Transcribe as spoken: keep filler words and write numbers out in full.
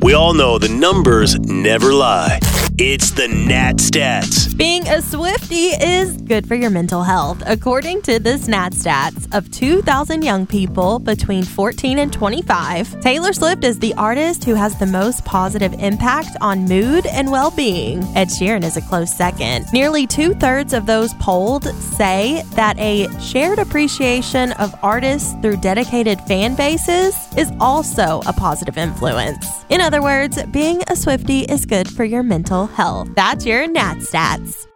We all know the numbers never lie. It's the Nat Stats. Being a Swiftie is good for your mental health. According to this Nat Stats, of two thousand young people between fourteen and twenty-five, Taylor Swift is the artist who has the most positive impact on mood and well-being. Ed Sheeran is a close second. Nearly two-thirds of those polled say that a shared appreciation of artists through dedicated fan bases is also a positive influence. In other words, being a Swiftie is good for your mental health. That's your Nat Stats.